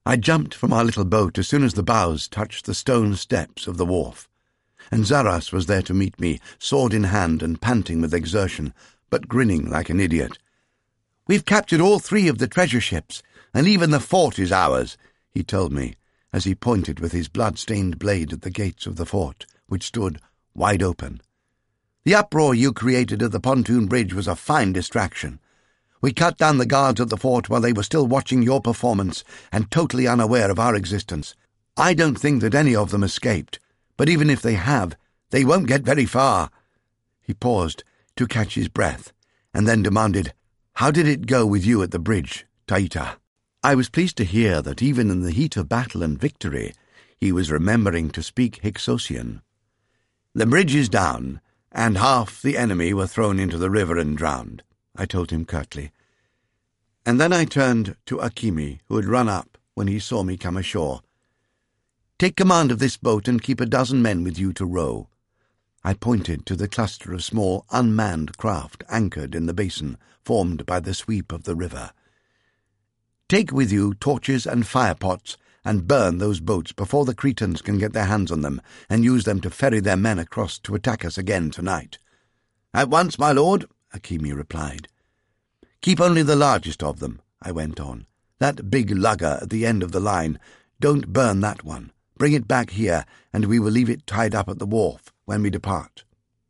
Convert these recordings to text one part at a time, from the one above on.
I jumped from our little boat as soon as the bows touched the stone steps of the wharf, and Zaras was there to meet me, sword in hand and panting with exertion, but grinning like an idiot. "We've captured all 3 of the treasure ships, and even the fort is ours," he told me, as he pointed with his blood-stained blade at the gates of the fort, which stood wide open. "The uproar you created at the pontoon bridge was a fine distraction. We cut down the guards at the fort while they were still watching your performance and totally unaware of our existence. I don't think that any of them escaped, but even if they have, they won't get very far." He paused to catch his breath, and then demanded, "How did it go with you at the bridge, Taita?" I was pleased to hear that even in the heat of battle and victory, he was remembering to speak Hyksos. "The bridge is down, and half the enemy were thrown into the river and drowned," I told him curtly. And then I turned to Akimi, who had run up when he saw me come ashore. "Take command of this boat and keep a dozen men with you to row." I pointed to the cluster of small, unmanned craft anchored in the basin formed by the sweep of the river. "Take with you torches and fire-pots and burn those boats before the Cretans can get their hands on them, and use them to ferry their men across to attack us again tonight." "At once, my lord," Akimi replied. "Keep only the largest of them," I went on. "That big lugger at the end of the line. Don't burn that one. Bring it back here, and we will leave it tied up at the wharf when we depart."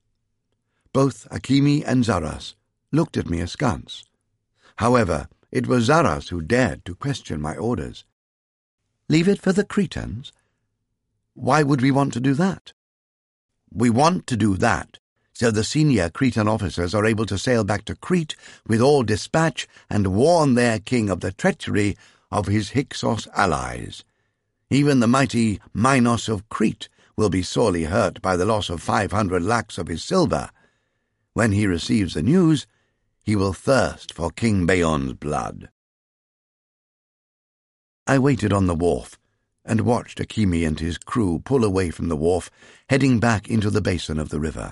Both Akimi and Zaras looked at me askance. However, it was Zaras who dared to question my orders. "Leave it for the Cretans? Why would we want to do that?" "We want to do that so the senior Cretan officers are able to sail back to Crete with all dispatch and warn their king of the treachery of his Hyksos allies. Even the mighty Minos of Crete will be sorely hurt by the loss of 500 lakhs of his silver. When he receives the news, he will thirst for King Bayon's blood." I waited on the wharf and watched Akimi and his crew pull away from the wharf, heading back into the basin of the river.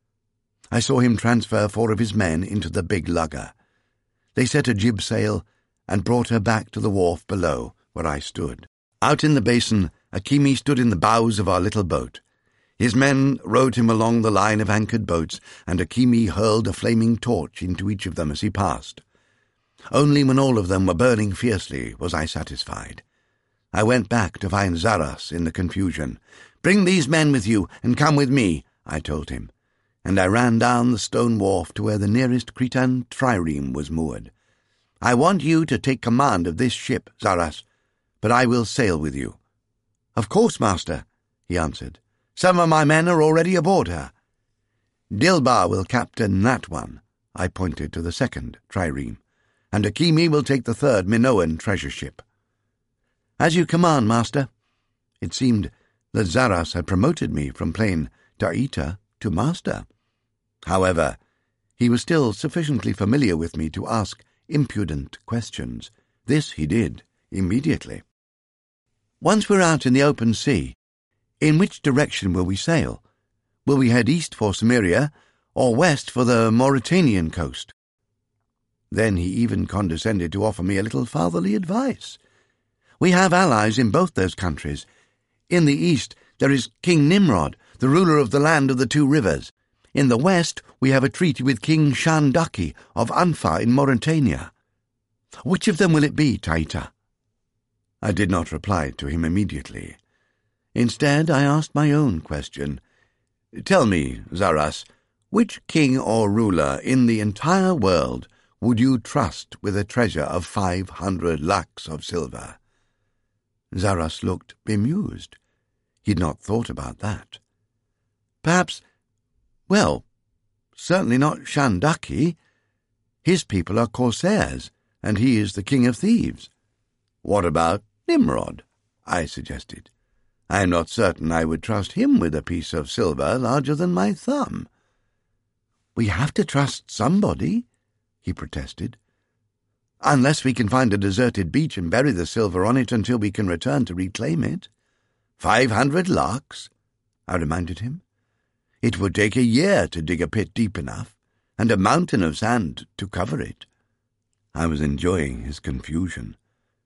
I saw him transfer 4 of his men into the big lugger. They set a jib sail and brought her back to the wharf below, where I stood. Out in the basin, Akimi stood in the bows of our little boat. His men rowed him along the line of anchored boats, and Akimi hurled a flaming torch into each of them as he passed. Only when all of them were burning fiercely was I satisfied. I went back to find Zaras in the confusion. "Bring these men with you, and come with me," I told him, and I ran down the stone wharf to where the nearest Cretan trireme was moored. "I want you to take command of this ship, Zaras, but I will sail with you." "Of course, master," he answered. "Some of my men are already aboard her." "Dilbar will captain that one," I pointed to the second trireme, "and Akimi will take the third Minoan treasure ship." "As you command, master." It seemed that Zaras had promoted me from plain Taita to master. However, he was still sufficiently familiar with me to ask impudent questions. This he did immediately. "Once we're out in the open sea, in which direction will we sail? Will we head east for Cimmeria, or west for the Mauritanian coast?" Then he even condescended to offer me a little fatherly advice. "We have allies in both those countries. In the east there is King Nimrod, the ruler of the land of the 2 rivers. In the west we have a treaty with King Shandaki of Anfa in Mauritania. Which of them will it be, Taita?" I did not reply to him immediately. Instead, I asked my own question. "Tell me, Zaras, which king or ruler in the entire world would you trust with a treasure of 500 lakhs of silver?" Zaras looked bemused. He'd not thought about that. Certainly not Shandaki. His people are corsairs, and he is the king of thieves." "What about Nimrod?" I suggested. "I am not certain I would trust him with a piece of silver larger than my thumb." "We have to trust somebody," he protested. "Unless we can find a deserted beach and bury the silver on it until we can return to reclaim it." 500 lakhs, I reminded him. "It would take a year to dig a pit deep enough, and a mountain of sand to cover it." I was enjoying his confusion.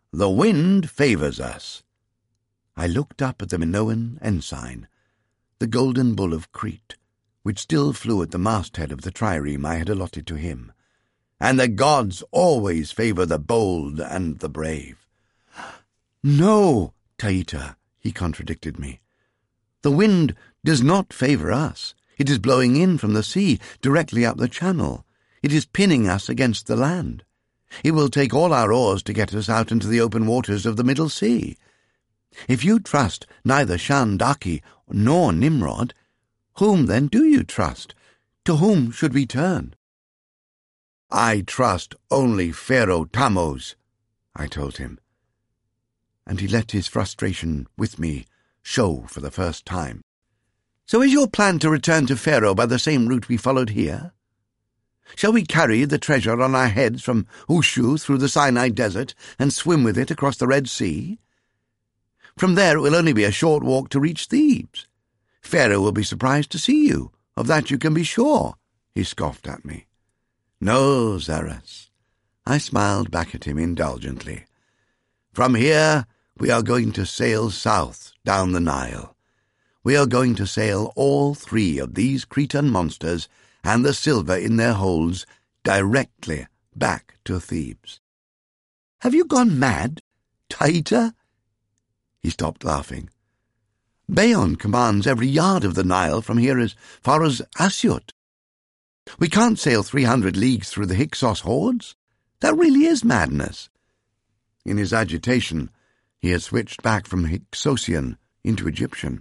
The wind favours us." I looked up at the Minoan ensign, the golden bull of Crete, which still flew at the masthead of the trireme I had allotted to him. "And the gods always favour the bold and the brave." "No, Taita," he contradicted me. "The wind does not favour us. It is blowing in from the sea, directly up the channel. It is pinning us against the land. It will take all our oars to get us out into the open waters of the Middle Sea. If you trust neither Shandaki nor Nimrod, whom then do you trust? To whom should we turn?" "I trust only Pharaoh Tammuz," I told him. And he let his frustration with me show for the first time. "So is your plan to return to Pharaoh by the same route we followed here? Shall we carry the treasure on our heads from Ushu through the Sinai Desert and swim with it across the Red Sea? From there it will only be a short walk to reach Thebes. Pharaoh will be surprised to see you, of that you can be sure," he scoffed at me. "No, Zaras," I smiled back at him indulgently. "From here we are going to sail south down the Nile. We are going to sail all 3 of these Cretan monsters and the silver in their holds directly back to Thebes." "Have you gone mad, Taita?" He stopped laughing. "Bayon commands every yard of the Nile from here as far as Asyut. We can't sail 300 leagues through the Hyksos hordes. That really is madness." In his agitation, he had switched back from Hyksosian into Egyptian.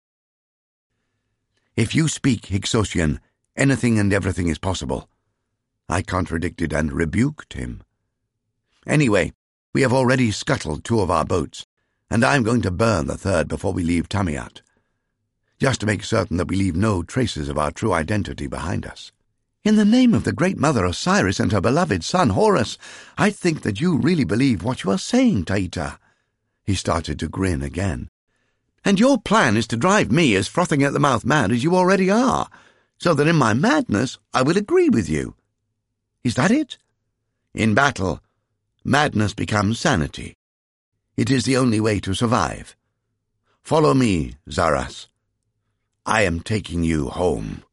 "If you speak Hyksosian, anything and everything is possible," I contradicted and rebuked him. "Anyway, we have already scuttled 2 of our boats, and I'm going to burn the 3rd before we leave Tamiat, just to make certain that we leave no traces of our true identity behind us. In the name of the great mother Osiris and her beloved son Horus, I think that you really believe what you are saying, Taita." He started to grin again. "And your plan is to drive me as frothing at the mouth mad as you already are, so that in my madness I will agree with you. Is that it? In battle, madness becomes sanity. It is the only way to survive. Follow me, Zaras. I am taking you home."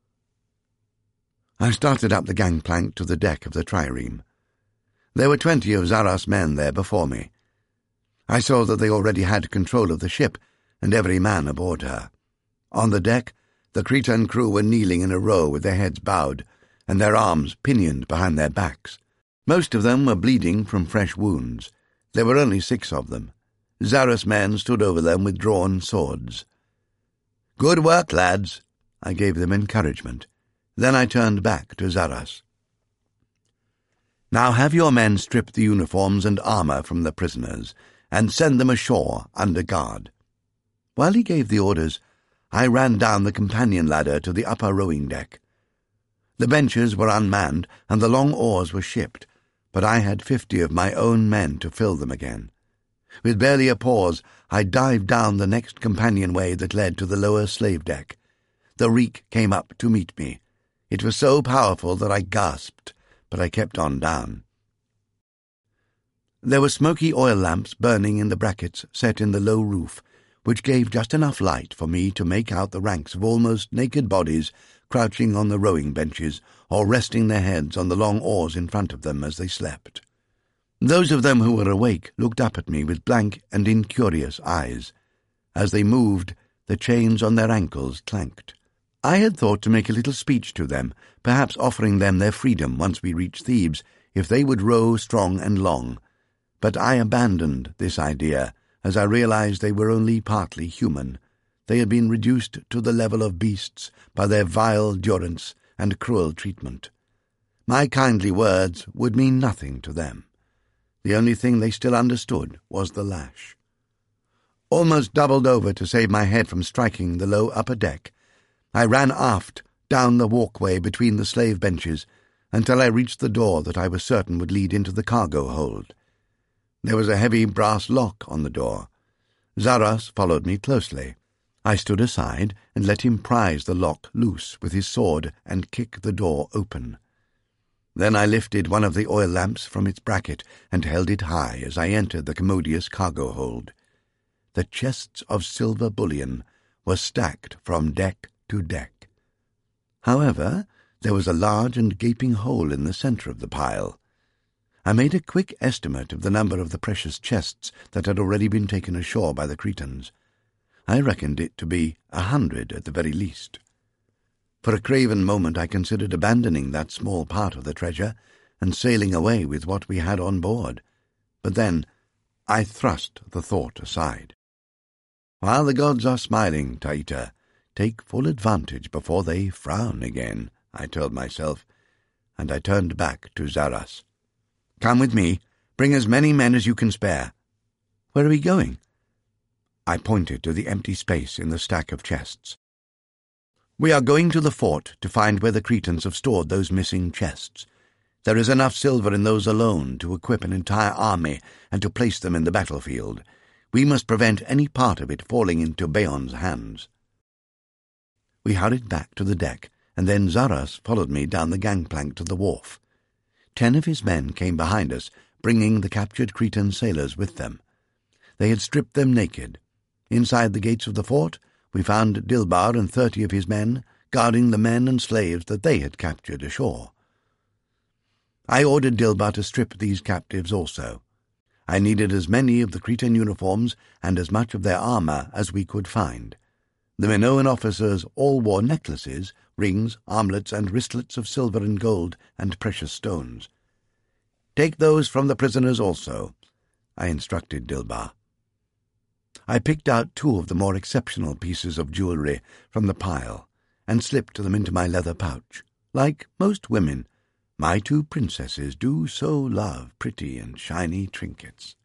I started up the gangplank to the deck of the trireme. There were 20 of Zaras' men there before me. I saw that they already had control of the ship, and every man aboard her. On the deck, the Cretan crew were kneeling in a row with their heads bowed, and their arms pinioned behind their backs. Most of them were bleeding from fresh wounds. There were only 6 of them. Zaras' men stood over them with drawn swords. "Good work, lads," I gave them encouragement. Then I turned back to Zaras. "Now have your men strip the uniforms and armour from the prisoners, and send them ashore under guard." While he gave the orders, I ran down the companion ladder to the upper rowing deck. The benches were unmanned, and the long oars were shipped, but I had 50 of my own men to fill them again. With barely a pause, I dived down the next companionway that led to the lower slave deck. The reek came up to meet me. It was so powerful that I gasped, but I kept on down. There were smoky oil lamps burning in the brackets set in the low roof, which gave just enough light for me to make out the ranks of almost naked bodies crouching on the rowing benches or resting their heads on the long oars in front of them as they slept. Those of them who were awake looked up at me with blank and incurious eyes. As they moved, the chains on their ankles clanked. I had thought to make a little speech to them, perhaps offering them their freedom once we reached Thebes, if they would row strong and long. But I abandoned this idea, as I realized they were only partly human. They had been reduced to the level of beasts by their vile durance and cruel treatment. My kindly words would mean nothing to them. The only thing they still understood was the lash. Almost doubled over to save my head from striking the low upper deck, I ran aft down the walkway between the slave benches until I reached the door that I was certain would lead into the cargo hold. There was a heavy brass lock on the door. Zaras followed me closely. I stood aside and let him prise the lock loose with his sword and kick the door open. Then I lifted one of the oil lamps from its bracket and held it high as I entered the commodious cargo hold. The chests of silver bullion were stacked from deck to deck. However, there was a large and gaping hole in the centre of the pile. I made a quick estimate of the number of the precious chests that had already been taken ashore by the Cretans. I reckoned it to be 100 at the very least. For a craven moment I considered abandoning that small part of the treasure and sailing away with what we had on board, but then I thrust the thought aside. While the gods are smiling, Taita, take full advantage before they frown again, I told myself, and I turned back to Zaras. Come with me. Bring as many men as you can spare. Where are we going? I pointed to the empty space in the stack of chests. We are going to the fort to find where the Cretans have stored those missing chests. There is enough silver in those alone to equip an entire army and to place them in the battlefield. We must prevent any part of it falling into Beon's hands. We hurried back to the deck, and then Zaras followed me down the gangplank to the wharf. 10 of his men came behind us, bringing the captured Cretan sailors with them. They had stripped them naked. Inside the gates of the fort, we found Dilbar and 30 of his men guarding the men and slaves that they had captured ashore. I ordered Dilbar to strip these captives also. I needed as many of the Cretan uniforms and as much of their armour as we could find. The Minoan officers all wore necklaces, rings, armlets, and wristlets of silver and gold and precious stones. Take those from the prisoners also, I instructed Dilbar. I picked out 2 of the more exceptional pieces of jewellery from the pile and slipped them into my leather pouch. Like most women, my 2 princesses do so love pretty and shiny trinkets.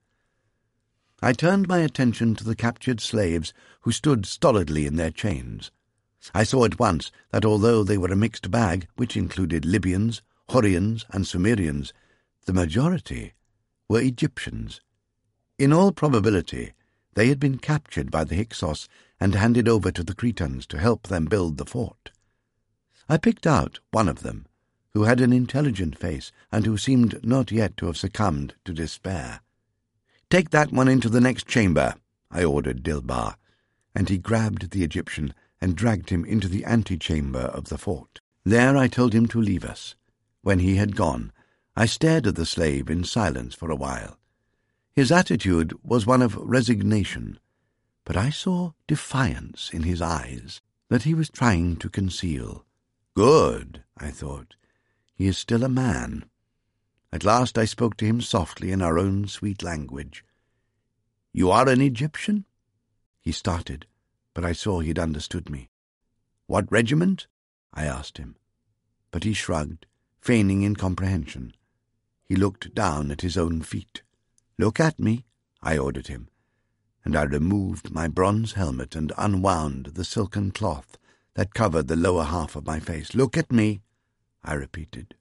I turned my attention to the captured slaves who stood stolidly in their chains. I saw at once that although they were a mixed bag, which included Libyans, Hurrians, and Sumerians, the majority were Egyptians. In all probability, they had been captured by the Hyksos and handed over to the Cretans to help them build the fort. I picked out one of them, who had an intelligent face and who seemed not yet to have succumbed to despair. "Take that one into the next chamber," I ordered Dilbar, and he grabbed the Egyptian and dragged him into the antechamber of the fort. There I told him to leave us. When he had gone, I stared at the slave in silence for a while. His attitude was one of resignation, but I saw defiance in his eyes that he was trying to conceal. Good, I thought. He is still a man. At last I spoke to him softly in our own sweet language. "You are an Egyptian?" He started, but I saw he'd understood me. "What regiment?" I asked him. But he shrugged, feigning incomprehension. He looked down at his own feet. "Look at me," I ordered him, and I removed my bronze helmet and unwound the silken cloth that covered the lower half of my face. "Look at me," I repeated.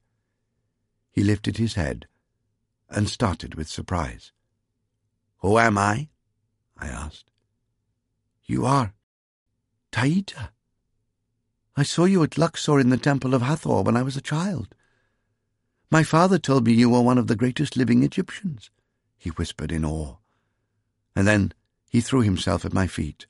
He lifted his head and started with surprise. "Who am I?" I asked. "You are Taita. I saw you at Luxor in the temple of Hathor when I was a child. My father told me you were one of the greatest living Egyptians," he whispered in awe, and then he threw himself at my feet.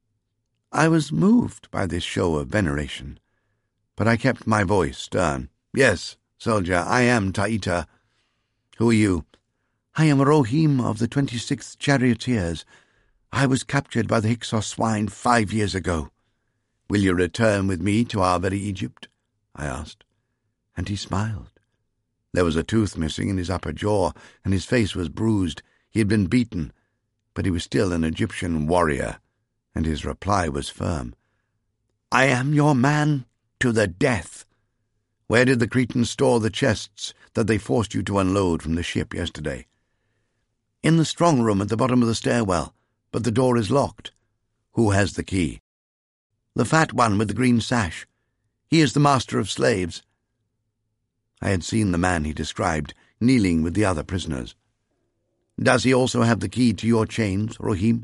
I was moved by this show of veneration, but I kept my voice stern. "Yes, soldier, I am Taita. Who are you?" "I am Rohim of the 26th Charioteers. I was captured by the Hyksos swine 5 years ago." "Will you return with me to our very Egypt?" I asked, and he smiled. There was a tooth missing in his upper jaw, and his face was bruised. He had been beaten, but he was still an Egyptian warrior, and his reply was firm. "I am your man to the death. Where did the Cretans store the chests that they forced you to unload from the ship yesterday?" "In the strong room at the bottom of the stairwell, but the door is locked." "Who has the key?" "The fat one with the green sash. He is the master of slaves." I had seen the man he described kneeling with the other prisoners. "Does he also have the key to your chains, Rohim?"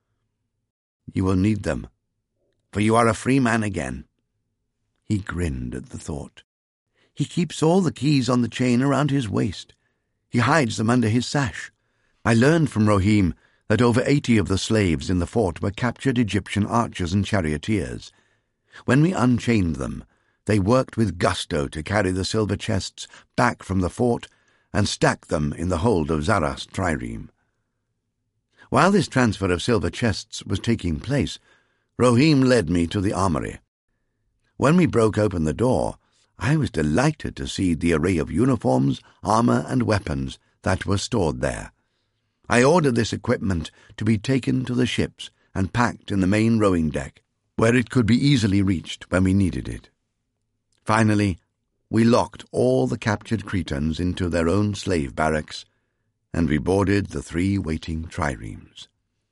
"You will need them, for you are a free man again." He grinned at the thought. He keeps all the keys on the chain around his waist. He hides them under his sash. I learned from Rohim that over 80 of the slaves in the fort were captured Egyptian archers and charioteers. When we unchained them, they worked with gusto to carry the silver chests back from the fort and stack them in the hold of Zaras trireme. While this transfer of silver chests was taking place, Rohim led me to the armory. When we broke open the door, I was delighted to see the array of uniforms, armor, and weapons that were stored there. I ordered this equipment to be taken to the ships and packed in the main rowing deck, where it could be easily reached when we needed it. Finally, we locked all the captured Cretans into their own slave barracks, and we boarded the 3 waiting triremes.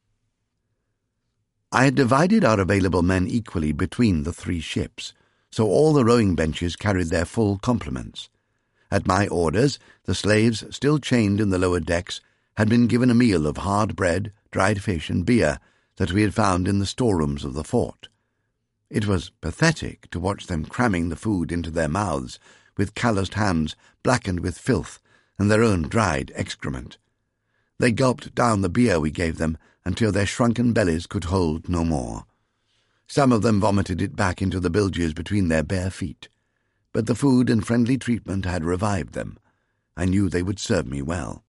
I had divided our available men equally between the 3 ships, so all the rowing benches carried their full complements. At my orders, the slaves, still chained in the lower decks, had been given a meal of hard bread, dried fish, and beer that we had found in the storerooms of the fort. It was pathetic to watch them cramming the food into their mouths with calloused hands blackened with filth and their own dried excrement. They gulped down the beer we gave them until their shrunken bellies could hold no more. Some of them vomited it back into the bilges between their bare feet, but the food and friendly treatment had revived them. I knew they would serve me well.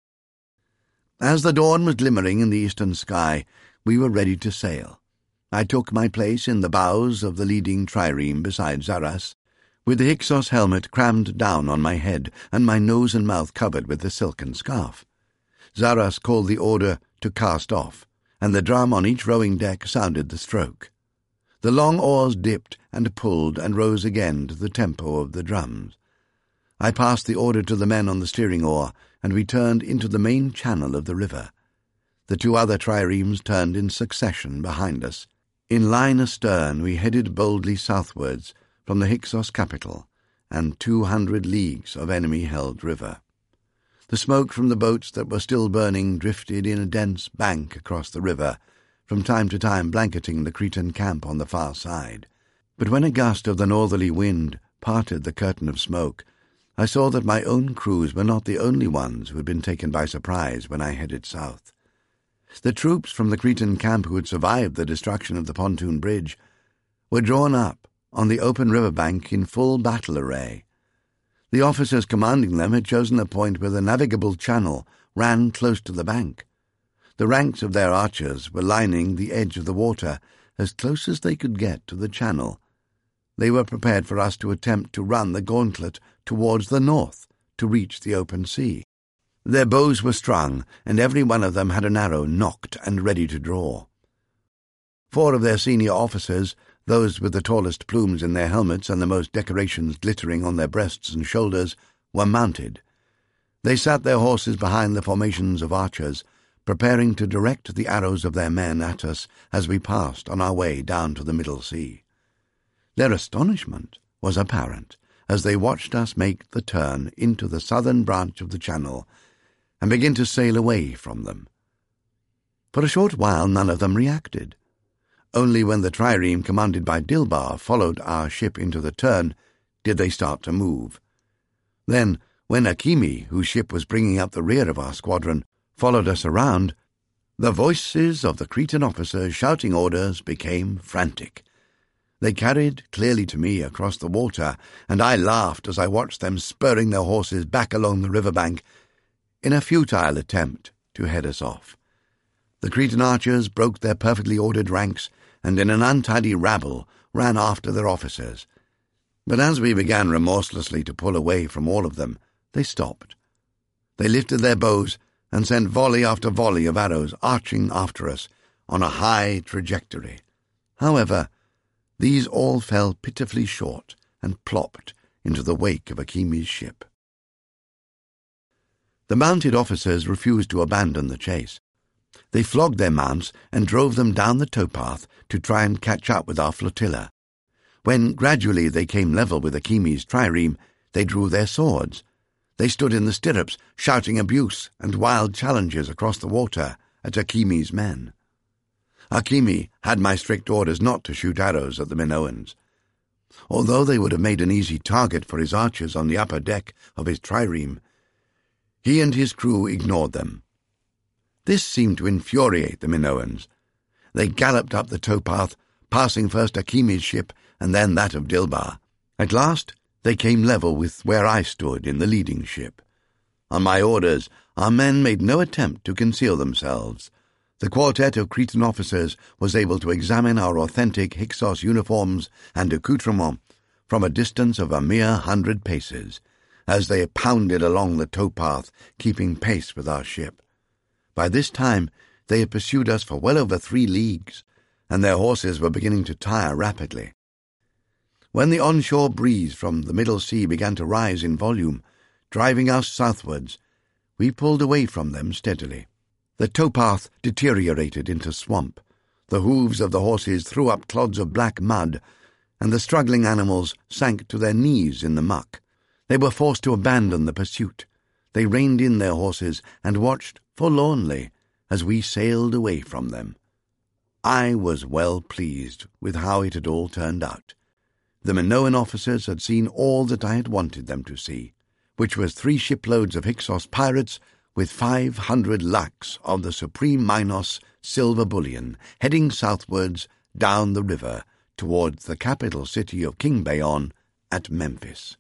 As the dawn was glimmering in the eastern sky, we were ready to sail. I took my place in the bows of the leading trireme beside Zaras, with the Hyksos helmet crammed down on my head and my nose and mouth covered with the silken scarf. Zaras called the order to cast off, and the drum on each rowing deck sounded the stroke. The long oars dipped and pulled and rose again to the tempo of the drums. I passed the order to the men on the steering oar, and we turned into the main channel of the river. The 2 other triremes turned in succession behind us. In line astern we headed boldly southwards from the Hyksos capital and 200 leagues of enemy-held river. The smoke from the boats that were still burning drifted in a dense bank across the river, from time to time blanketing the Cretan camp on the far side. But when a gust of the northerly wind parted the curtain of smoke, I saw that my own crews were not the only ones who had been taken by surprise when I headed south. The troops from the Cretan camp who had survived the destruction of the pontoon bridge were drawn up on the open riverbank in full battle array. The officers commanding them had chosen a point where the navigable channel ran close to the bank. The ranks of their archers were lining the edge of the water as close as they could get to the channel. They were prepared for us to attempt to run the gauntlet towards the north to reach the open sea. Their bows were strung, and every one of them had an arrow nocked and ready to draw. 4 of their senior officers, those with the tallest plumes in their helmets and the most decorations glittering on their breasts and shoulders, were mounted. They sat their horses behind the formations of archers, preparing to direct the arrows of their men at us as we passed on our way down to the Middle Sea. Their astonishment was apparent as they watched us make the turn into the southern branch of the channel and begin to sail away from them. For a short while none of them reacted. Only when the trireme commanded by Dilbar followed our ship into the turn did they start to move. Then, when Akimi, whose ship was bringing up the rear of our squadron, followed us around, the voices of the Cretan officers shouting orders became frantic. They carried clearly to me across the water, and I laughed as I watched them spurring their horses back along the riverbank in a futile attempt to head us off. The Cretan archers broke their perfectly ordered ranks and in an untidy rabble ran after their officers. But as we began remorselessly to pull away from all of them, they stopped. They lifted their bows and sent volley after volley of arrows arching after us on a high trajectory. However, these all fell pitifully short and plopped into the wake of Akimi's ship. The mounted officers refused to abandon the chase. They flogged their mounts and drove them down the towpath to try and catch up with our flotilla. When gradually they came level with Akimi's trireme, they drew their swords. They stood in the stirrups, shouting abuse and wild challenges across the water at Akimi's men. Akimi had my strict orders not to shoot arrows at the Minoans. although they would have made an easy target for his archers on the upper deck of his trireme. He and his crew ignored them. This seemed to infuriate the Minoans. They galloped up the towpath, passing first Akimi's ship and then that of Dilbar. At last they came level with where I stood in the leading ship. On my orders, our men made no attempt to conceal themselves. The quartet of Cretan officers was able to examine our authentic Hyksos uniforms and accoutrements from a distance of a mere 100 paces, as they pounded along the towpath, keeping pace with our ship. By this time they had pursued us for well over 3 leagues, and their horses were beginning to tire rapidly. When the onshore breeze from the middle sea began to rise in volume, driving us southwards, we pulled away from them steadily. The towpath deteriorated into swamp. The hooves of the horses threw up clods of black mud, and the struggling animals sank to their knees in the muck. They were forced to abandon the pursuit. They reined in their horses and watched forlornly as we sailed away from them. I was well pleased with how it had all turned out. The Minoan officers had seen all that I had wanted them to see, which was 3 shiploads of Hyksos pirates with 500 lakhs of the Supreme Minos silver bullion heading southwards down the river towards the capital city of King Bayon at Memphis.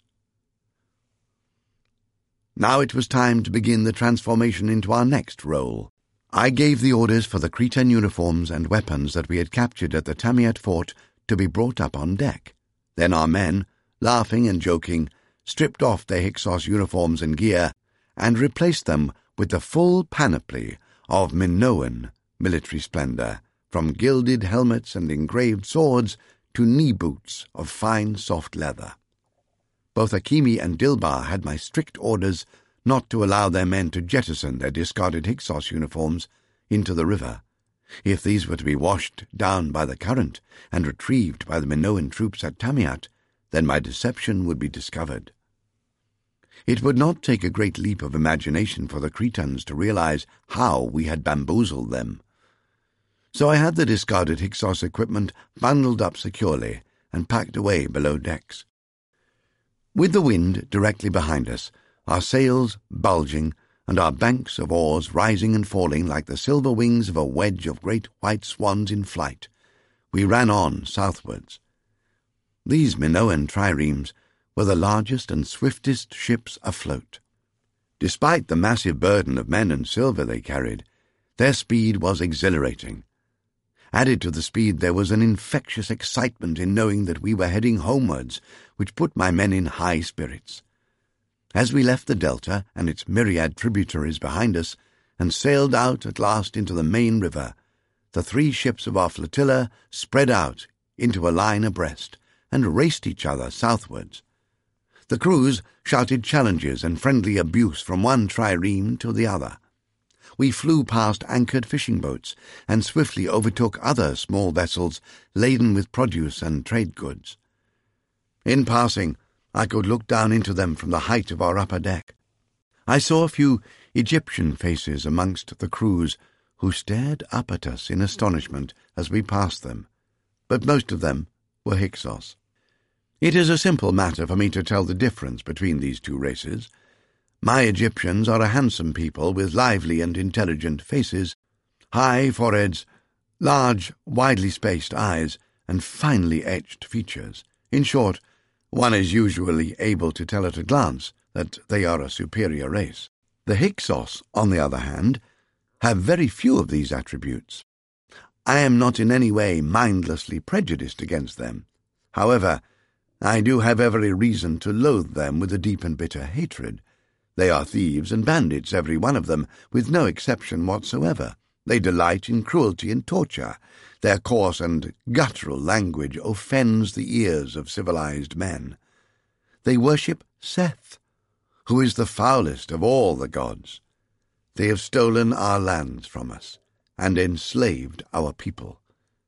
Now it was time to begin the transformation into our next role. I gave the orders for the Cretan uniforms and weapons that we had captured at the Tamiat fort to be brought up on deck. Then our men, laughing and joking, stripped off their Hyksos uniforms and gear and replaced them with the full panoply of Minoan military splendor, from gilded helmets and engraved swords to knee boots of fine soft leather. Both Akimi and Dilbar had my strict orders not to allow their men to jettison their discarded Hyksos uniforms into the river. If these were to be washed down by the current and retrieved by the Minoan troops at Tamiat, then my deception would be discovered. It would not take a great leap of imagination for the Cretans to realize how we had bamboozled them. So I had the discarded Hyksos equipment bundled up securely and packed away below decks. With the wind directly behind us, our sails bulging, and our banks of oars rising and falling like the silver wings of a wedge of great white swans in flight, we ran on southwards. These Minoan triremes were the largest and swiftest ships afloat. Despite the massive burden of men and silver they carried, their speed was exhilarating. Added to the speed there was an infectious excitement in knowing that we were heading homewards, which put my men in high spirits. As we left the delta and its myriad tributaries behind us and sailed out at last into the main river, the 3 ships of our flotilla spread out into a line abreast and raced each other southwards. The crews shouted challenges and friendly abuse from one trireme to the other. We flew past anchored fishing boats and swiftly overtook other small vessels laden with produce and trade goods. In passing, I could look down into them from the height of our upper deck. I saw a few Egyptian faces amongst the crews who stared up at us in astonishment as we passed them, but most of them were Hyksos. It is a simple matter for me to tell the difference between these 2 races. My Egyptians are a handsome people with lively and intelligent faces, high foreheads, large, widely spaced eyes, and finely etched features. In short, one is usually able to tell at a glance that they are a superior race. The Hyksos, on the other hand, have very few of these attributes. I am not in any way mindlessly prejudiced against them. However, I do have every reason to loathe them with a deep and bitter hatred. They are thieves and bandits, every one of them, with no exception whatsoever. They delight in cruelty and torture. Their coarse and guttural language offends the ears of civilized men. They worship Seth, who is the foulest of all the gods. They have stolen our lands from us and enslaved our people.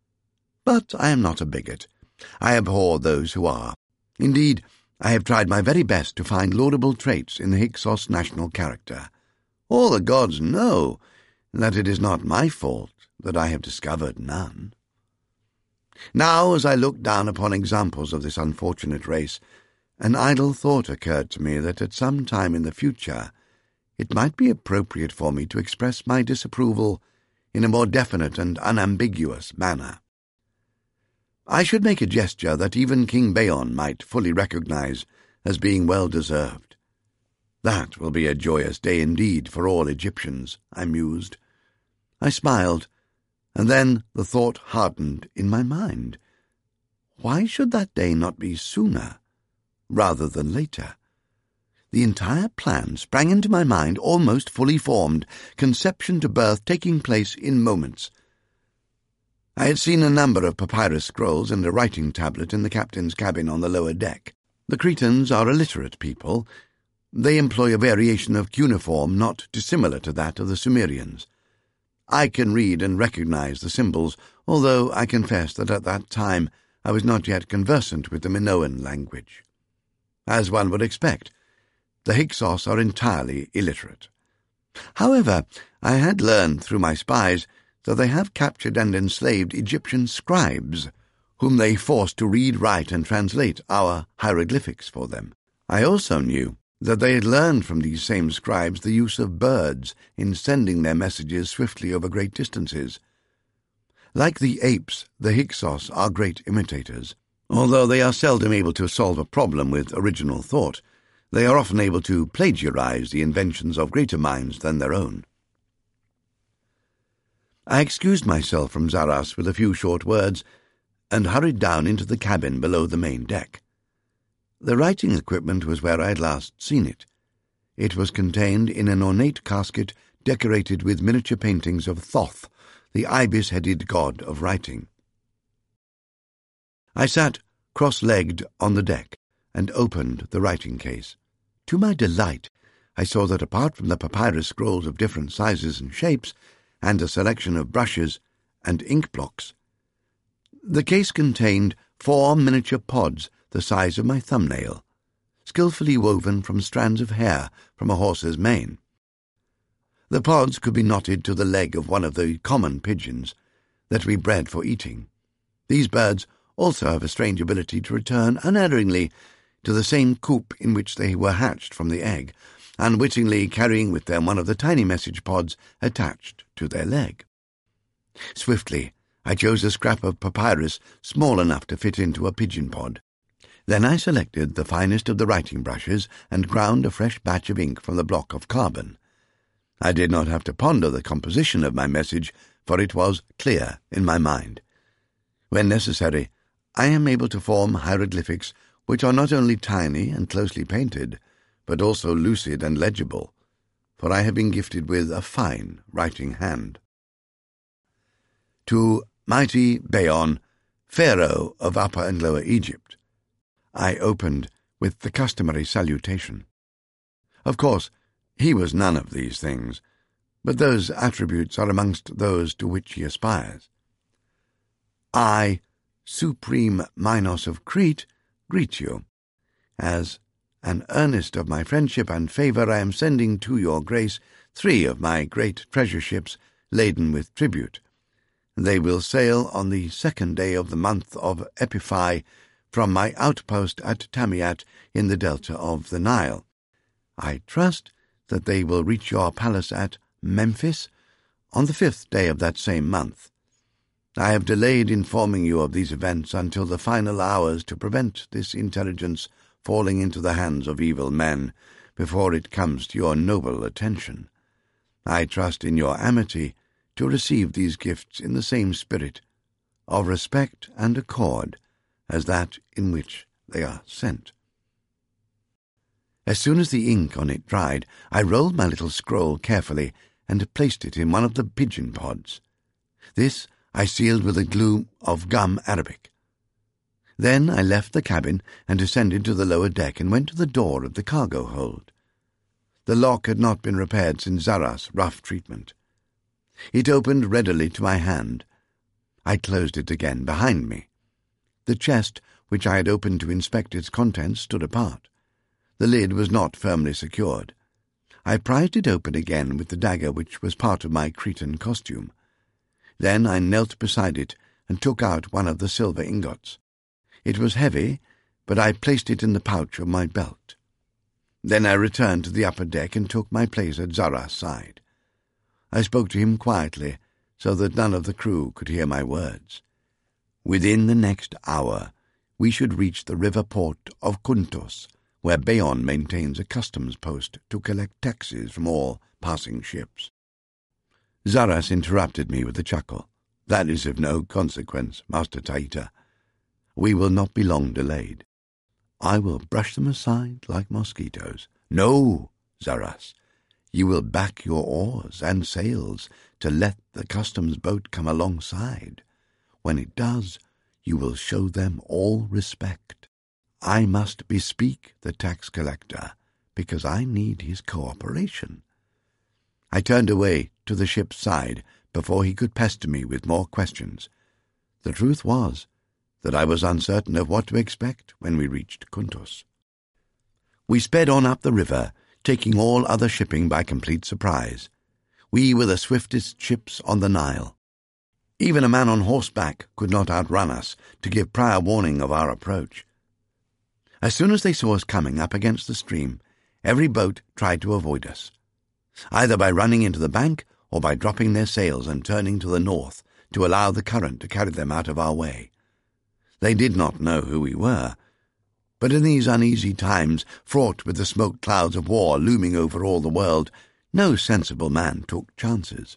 But I am not a bigot. I abhor those who are. Indeed, I have tried my very best to find laudable traits in the Hyksos national character. All the gods know that it is not my fault that I have discovered none. Now, as I looked down upon examples of this unfortunate race, an idle thought occurred to me that at some time in the future it might be appropriate for me to express my disapproval in a more definite and unambiguous manner. I should make a gesture that even King Bayon might fully recognize as being well-deserved. That will be a joyous day indeed for all Egyptians, I mused. I smiled, and then the thought hardened in my mind. Why should that day not be sooner, rather than later? The entire plan sprang into my mind almost fully formed, conception to birth taking place in moments. I had seen a number of papyrus scrolls and a writing tablet in the captain's cabin on the lower deck. The Cretans are a literate people. They employ a variation of cuneiform not dissimilar to that of the Sumerians. I can read and recognize the symbols, although I confess that at that time I was not yet conversant with the Minoan language. As one would expect, the Hyksos are entirely illiterate. However, I had learned through my spies that they have captured and enslaved Egyptian scribes, whom they forced to read, write, and translate our hieroglyphics for them. I also knew that they had learned from these same scribes the use of birds in sending their messages swiftly over great distances. Like the apes, the Hyksos are great imitators. Although they are seldom able to solve a problem with original thought, they are often able to plagiarize the inventions of greater minds than their own. I excused myself from Zaras with a few short words and hurried down into the cabin below the main deck. The writing equipment was where I had last seen it. It was contained in an ornate casket decorated with miniature paintings of Thoth, the ibis-headed god of writing. I sat cross-legged on the deck and opened the writing case. To my delight, I saw that apart from the papyrus scrolls of different sizes and shapes, and a selection of brushes and ink blocks, the case contained 4 miniature pods the size of my thumbnail, skillfully woven from strands of hair from a horse's mane. The pods could be knotted to the leg of one of the common pigeons that we bred for eating. These birds also have a strange ability to return unerringly to the same coop in which they were hatched from the egg, unwittingly carrying with them one of the tiny message pods attached to their leg. Swiftly, I chose a scrap of papyrus small enough to fit into a pigeon pod. Then I selected the finest of the writing brushes and ground a fresh batch of ink from the block of carbon. I did not have to ponder the composition of my message, for it was clear in my mind. When necessary, I am able to form hieroglyphics which are not only tiny and closely painted, but also lucid and legible, for I have been gifted with a fine writing hand. To mighty Bayon, Pharaoh of Upper and Lower Egypt, I opened with the customary salutation. Of course, he was none of these things, but those attributes are amongst those to which he aspires. I, Supreme Minos of Crete, greet you. As an earnest of my friendship and favour, I am sending to your grace 3 of my great treasure ships laden with tribute. They will sail on the 2nd day of the month of Epiphi from my outpost at Tamiat in the delta of the Nile. I trust that they will reach your palace at Memphis on the 5th day of that same month. I have delayed informing you of these events until the final hours to prevent this intelligence falling into the hands of evil men before it comes to your noble attention. I trust in your amity to receive these gifts in the same spirit of respect and accord as that in which they are sent. As soon as the ink on it dried, I rolled my little scroll carefully and placed it in one of the pigeon pods. This I sealed with a glue of gum arabic. Then I left the cabin and descended to the lower deck and went to the door of the cargo hold. The lock had not been repaired since Zaras' rough treatment. It opened readily to my hand. I closed it again behind me. The chest, which I had opened to inspect its contents, stood apart. The lid was not firmly secured. I prized it open again with the dagger which was part of my Cretan costume. Then I knelt beside it and took out one of the silver ingots. It was heavy, but I placed it in the pouch of my belt. Then I returned to the upper deck and took my place at Zarah's side. I spoke to him quietly, so that none of the crew could hear my words. Within the next hour, we should reach the river port of Kuntos, where Beon maintains a customs post to collect taxes from all passing ships. Zaras interrupted me with a chuckle. "That is of no consequence, Master Taita. We will not be long delayed. I will brush them aside like mosquitoes." "No, Zaras. You will back your oars and sails to let the customs boat come alongside. When it does, you will show them all respect. I must bespeak the tax collector, because I need his cooperation." I turned away to the ship's side before he could pester me with more questions. The truth was that I was uncertain of what to expect when we reached Kuntos. We sped on up the river, taking all other shipping by complete surprise. We were the swiftest ships on the Nile. Even a man on horseback could not outrun us to give prior warning of our approach. As soon as they saw us coming up against the stream, every boat tried to avoid us, either by running into the bank or by dropping their sails and turning to the north to allow the current to carry them out of our way. They did not know who we were, but in these uneasy times, fraught with the smoke clouds of war looming over all the world, no sensible man took chances.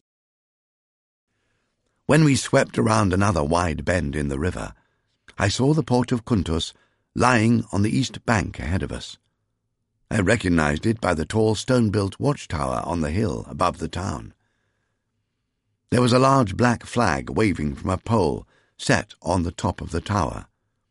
When we swept around another wide bend in the river, I saw the port of Kuntos lying on the east bank ahead of us. I recognized it by the tall stone-built watchtower on the hill above the town. There was a large black flag waving from a pole set on the top of the tower.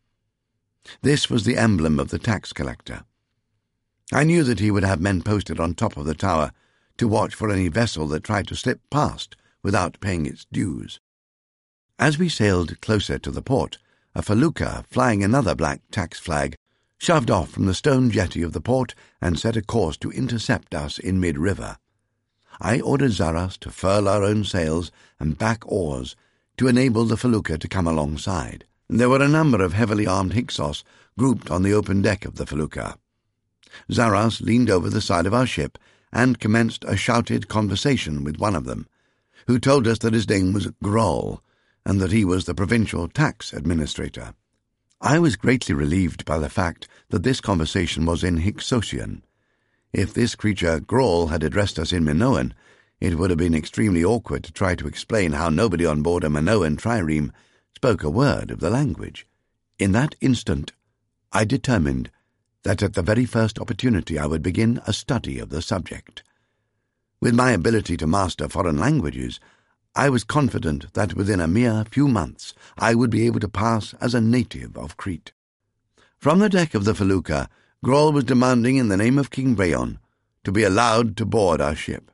This was the emblem of the tax collector. I knew that he would have men posted on top of the tower to watch for any vessel that tried to slip past without paying its dues. As we sailed closer to the port, a felucca flying another black tax flag shoved off from the stone jetty of the port and set a course to intercept us in mid-river. I ordered Zaras to furl our own sails and back oars to enable the felucca to come alongside. There were a number of heavily armed Hyksos grouped on the open deck of the felucca. Zaras leaned over the side of our ship and commenced a shouted conversation with one of them, who told us that his name was Groll, and that he was the provincial tax administrator. I was greatly relieved by the fact that this conversation was in Hyksosian. If this creature Groll had addressed us in Minoan, it would have been extremely awkward to try to explain how nobody on board a Minoan trireme spoke a word of the language. In that instant, I determined that at the very first opportunity I would begin a study of the subject. With my ability to master foreign languages, I was confident that within a mere few months I would be able to pass as a native of Crete. From the deck of the felucca, Groll was demanding in the name of King Beon to be allowed to board our ship.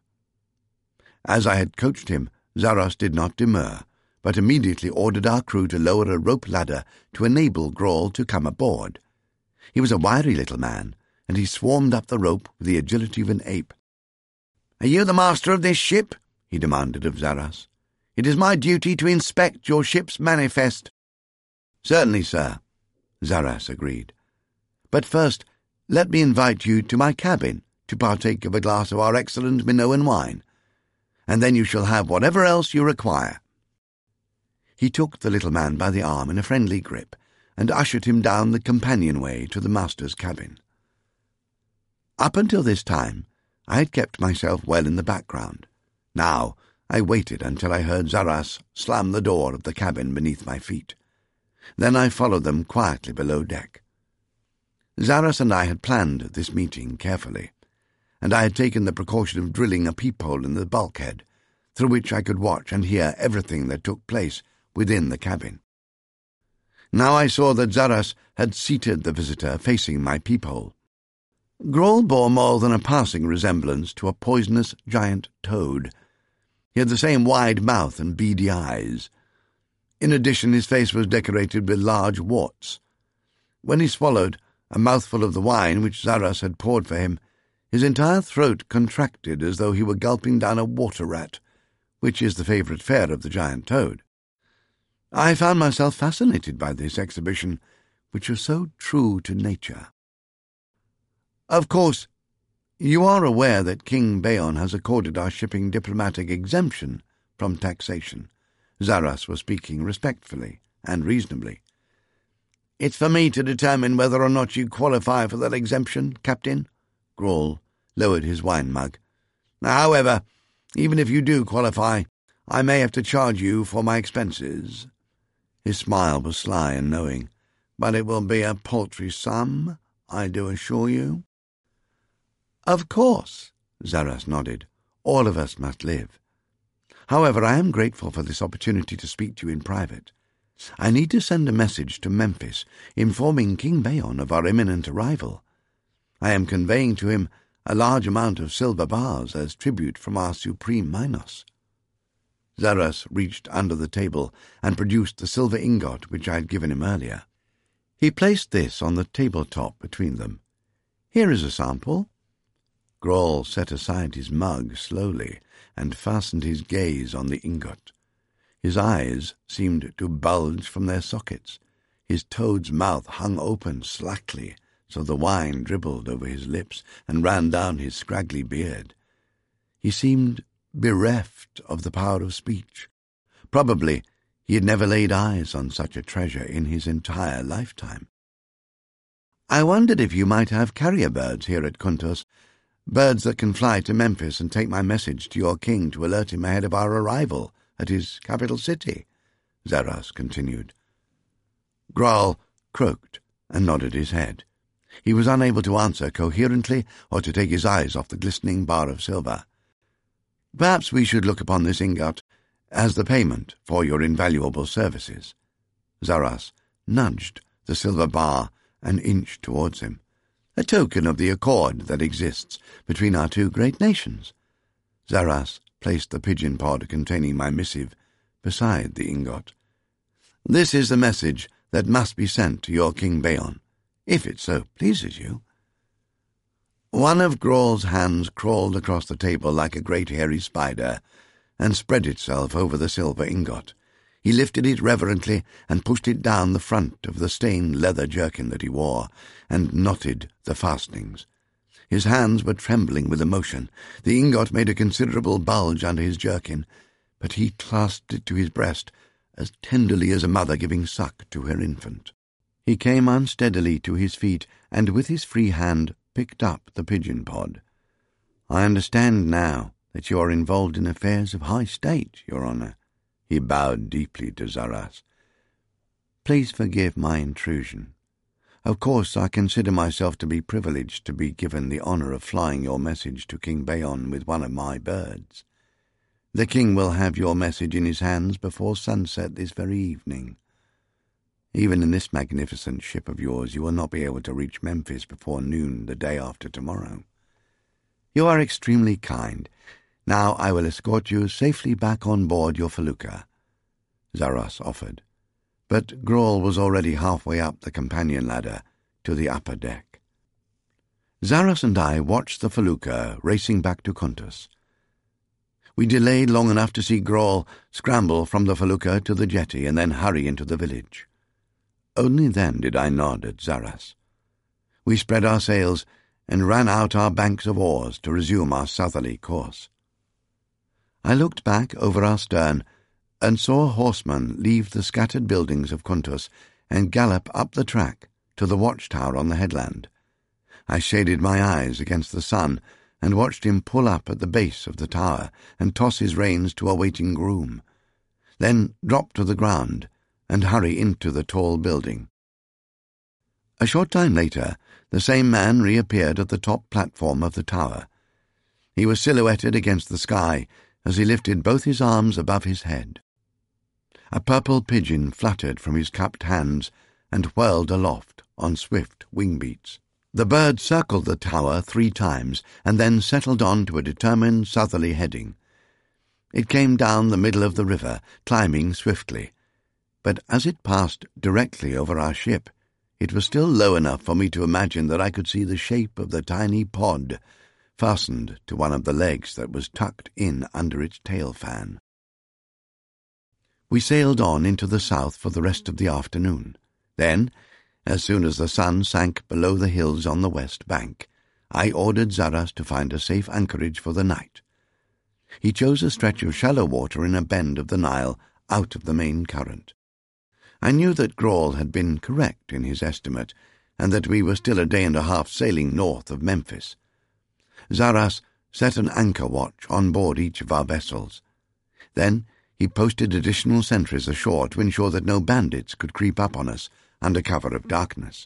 As I had coached him, Zaras did not demur, but immediately ordered our crew to lower a rope ladder to enable Groll to come aboard. He was a wiry little man, and he swarmed up the rope with the agility of an ape. "Are you the master of this ship?" he demanded of Zaras. "It is my duty to inspect your ship's manifest." "Certainly, sir," Zaras agreed. "But first, let me invite you to my cabin to partake of a glass of our excellent Minoan wine, and then you shall have whatever else you require." He took the little man by the arm in a friendly grip and ushered him down the companionway to the master's cabin. Up until this time, I had kept myself well in the background. Now I waited until I heard Zaras slam the door of the cabin beneath my feet. Then I followed them quietly below deck. Zaras and I had planned this meeting carefully, and I had taken the precaution of drilling a peephole in the bulkhead, through which I could watch and hear everything that took place within the cabin. Now I saw that Zaras had seated the visitor facing my peephole. Groll bore more than a passing resemblance to a poisonous giant toad. He had the same wide mouth and beady eyes. In addition, his face was decorated with large warts. When he swallowed a mouthful of the wine which Zaras had poured for him, his entire throat contracted as though he were gulping down a water rat, which is the favourite fare of the giant toad. I found myself fascinated by this exhibition, which was so true to nature. Of course, you are aware that King Bayon has accorded our shipping diplomatic exemption from taxation. Zaras was speaking respectfully and reasonably. It's for me to determine whether or not you qualify for that exemption, Captain. Grawl lowered his wine mug. However, even if you do qualify, I may have to charge you for my expenses. His smile was sly and knowing, but it will be a paltry sum, I do assure you. Of course, Zaras nodded. All of us must live. However, I am grateful for this opportunity to speak to you in private. I need to send a message to Memphis informing King Bayon of our imminent arrival. I am conveying to him a large amount of silver bars as tribute from our Supreme Minos. Zaras reached under the table and produced the silver ingot which I had given him earlier. He placed this on the tabletop between them. Here is a sample. Grawl set aside his mug slowly and fastened his gaze on the ingot. His eyes seemed to bulge from their sockets. His toad's mouth hung open slackly, so the wine dribbled over his lips and ran down his scraggly beard. He seemed bereft of the power of speech. Probably he had never laid eyes on such a treasure in his entire lifetime. I wondered if you might have carrier birds here at Kuntos, birds that can fly to Memphis and take my message to your king to alert him ahead of our arrival at his capital city, Zaras continued. Grawl croaked and nodded his head. He was unable to answer coherently or to take his eyes off the glistening bar of silver. Perhaps we should look upon this ingot as the payment for your invaluable services. Zaras nudged the silver bar an inch towards him, a token of the accord that exists between our two great nations. Zaras placed the pigeon pod containing my missive beside the ingot. This is the message that must be sent to your King Bayon, if it so pleases you. One of Grawl's hands crawled across the table like a great hairy spider and spread itself over the silver ingot. He lifted it reverently and pushed it down the front of the stained leather jerkin that he wore and knotted the fastenings. His hands were trembling with emotion. The ingot made a considerable bulge under his jerkin, but he clasped it to his breast as tenderly as a mother giving suck to her infant. He came unsteadily to his feet and with his free hand picked up the pigeon pod. I understand now that you are involved in affairs of high state, Your Honour. He bowed deeply to Zaras. Please forgive my intrusion. Of course, I consider myself to be privileged to be given the honour of flying your message to King Bayon with one of my birds. The king will have your message in his hands before sunset this very evening. Even in this magnificent ship of yours, you will not be able to reach Memphis before noon the day after tomorrow. You are extremely kind. Now I will escort you safely back on board your felucca, Zaras offered. But Grawl was already halfway up the companion ladder to the upper deck. Zaras and I watched the felucca racing back to Kuntos. We delayed long enough to see Grawl scramble from the felucca to the jetty and then hurry into the village. Only then did I nod at Zaras. We spread our sails and ran out our banks of oars to resume our southerly course. I looked back over our stern and saw a horseman leave the scattered buildings of Kuntos and gallop up the track to the watchtower on the headland. I shaded my eyes against the sun and watched him pull up at the base of the tower and toss his reins to a waiting groom, then drop to the ground and hurry into the tall building. A short time later, the same man reappeared at the top platform of the tower. He was silhouetted against the sky as he lifted both his arms above his head. A purple pigeon fluttered from his cupped hands and whirled aloft on swift wing beats. The bird circled the tower 3 times and then settled on to a determined southerly heading. It came down the middle of the river, climbing swiftly, but as it passed directly over our ship, it was still low enough for me to imagine that I could see the shape of the tiny pod fastened to one of the legs that was tucked in under its tail fan. We sailed on into the south for the rest of the afternoon. Then, as soon as the sun sank below the hills on the west bank, I ordered Zaras to find a safe anchorage for the night. He chose a stretch of shallow water in a bend of the Nile out of the main current. I knew that Grawl had been correct in his estimate, and that we were still a day and a half sailing north of Memphis. Zaras set an anchor watch on board each of our vessels. Then he posted additional sentries ashore to ensure that no bandits could creep up on us under cover of darkness.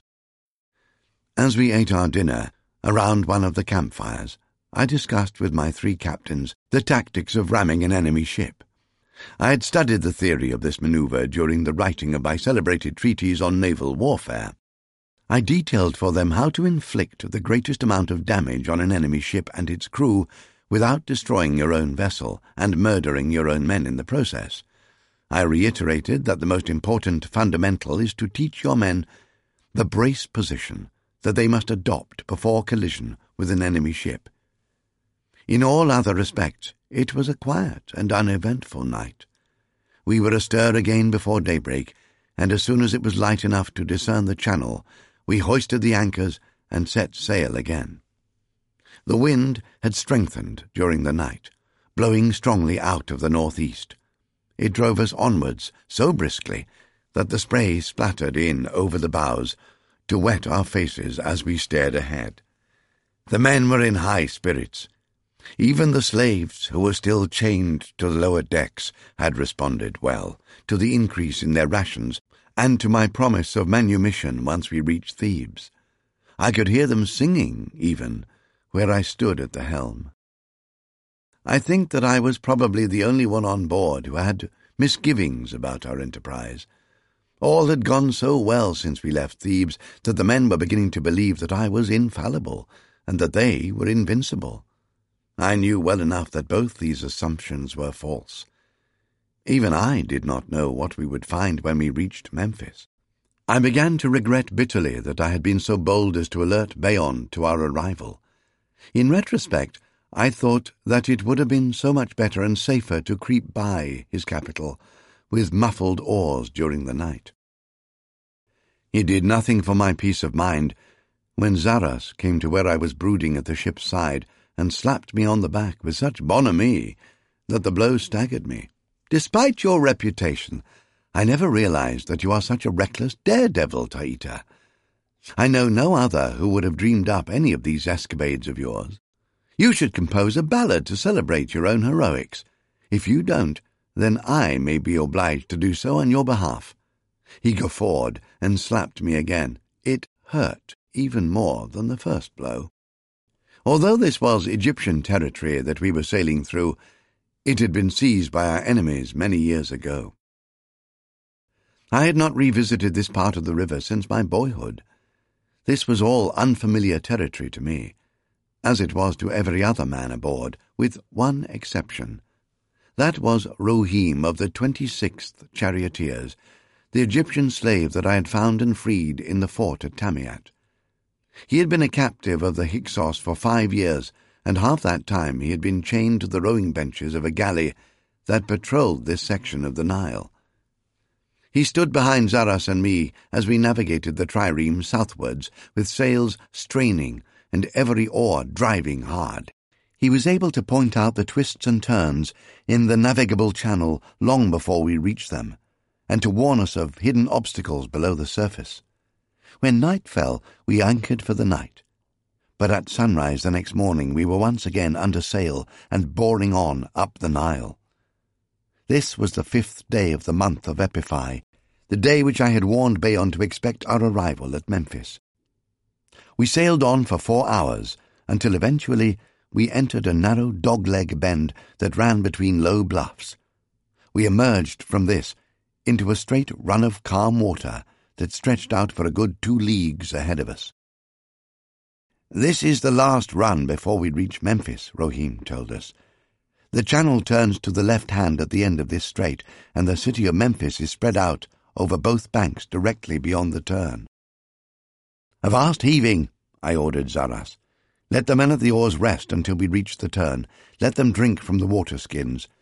As we ate our dinner around one of the campfires, I discussed with my 3 captains the tactics of ramming an enemy ship. I had studied the theory of this maneuver during the writing of my celebrated treatise on naval warfare. I detailed for them how to inflict the greatest amount of damage on an enemy ship and its crew without destroying your own vessel and murdering your own men in the process. I reiterated that the most important fundamental is to teach your men the brace position that they must adopt before collision with an enemy ship. In all other respects, it was a quiet and uneventful night. We were astir again before daybreak, and as soon as it was light enough to discern the channel, we hoisted the anchors and set sail again. The wind had strengthened during the night, blowing strongly out of the northeast. It drove us onwards so briskly that the spray splattered in over the bows to wet our faces as we stared ahead. The men were in high spirits. Even the slaves, who were still chained to the lower decks, had responded well to the increase in their rations and to my promise of manumission once we reached Thebes. I could hear them singing, even, where I stood at the helm. I think that I was probably the only one on board who had misgivings about our enterprise. All had gone so well since we left Thebes that the men were beginning to believe that I was infallible and that they were invincible. I knew well enough that both these assumptions were false. Even I did not know what we would find when we reached Memphis. I began to regret bitterly that I had been so bold as to alert Bayon to our arrival. In retrospect, I thought that it would have been so much better and safer to creep by his capital with muffled oars during the night. It did nothing for my peace of mind when Zaras came to where I was brooding at the ship's side and slapped me on the back with such bonhomie that the blow staggered me. "Despite your reputation, I never realized that you are such a reckless daredevil, Taita. I know no other who would have dreamed up any of these escapades of yours. You should compose a ballad to celebrate your own heroics. If you don't, then I may be obliged to do so on your behalf." He guffawed and slapped me again. It hurt even more than the first blow. Although this was Egyptian territory that we were sailing through, it had been seized by our enemies many years ago. I had not revisited this part of the river since my boyhood. This was all unfamiliar territory to me, as it was to every other man aboard, with one exception. That was Rohim of the 26th Charioteers, the Egyptian slave that I had found and freed in the fort at Tamiat. He had been a captive of the Hyksos for 5 years, and half that time he had been chained to the rowing benches of a galley that patrolled this section of the Nile. He stood behind Zaras and me as we navigated the trireme southwards, with sails straining and every oar driving hard. He was able to point out the twists and turns in the navigable channel long before we reached them, and to warn us of hidden obstacles below the surface. When night fell, we anchored for the night. But at sunrise the next morning we were once again under sail and boring on up the Nile. This was the 5th day of the month of Epiphi, the day which I had warned Bayon to expect our arrival at Memphis. We sailed on for 4 hours, until eventually we entered a narrow dog-leg bend that ran between low bluffs. We emerged from this into a straight run of calm water that stretched out for a good 2 leagues ahead of us. "This is the last run before we reach Memphis," Rohim told us. "The channel turns to the left hand at the end of this strait, and the city of Memphis is spread out over both banks directly beyond the turn." "Avast heaving," I ordered Zaras. "Let the men at the oars rest until we reach the turn. Let them drink from the water skins.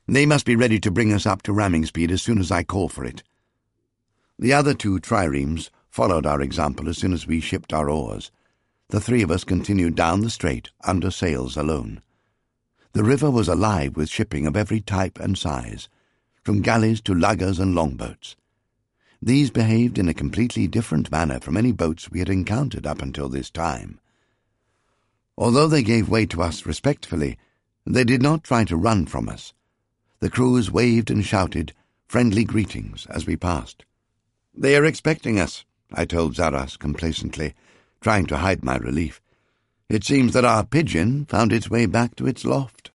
They must be ready to bring us up to ramming speed as soon as I call for it." The other two triremes followed our example as soon as we shipped our oars. The three of us continued down the strait under sails alone. The river was alive with shipping of every type and size, from galleys to luggers and longboats. These behaved in a completely different manner from any boats we had encountered up until this time. Although they gave way to us respectfully, they did not try to run from us. The crews waved and shouted friendly greetings as we passed. "They are expecting us," I told Zaras complacently, trying to hide my relief. "It seems that our pigeon found its way back to its loft."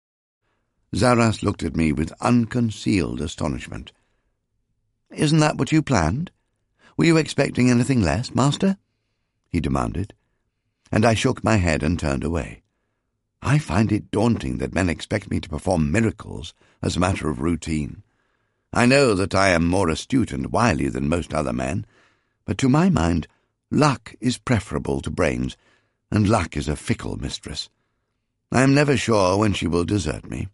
Zaras looked at me with unconcealed astonishment. "Isn't that what you planned? Were you expecting anything less, Master?" he demanded, and I shook my head and turned away. I find it daunting that men expect me to perform miracles as a matter of routine. I know that I am more astute and wily than most other men, but to my mind, luck is preferable to brains, and luck is a fickle mistress. I am never sure when she will desert me.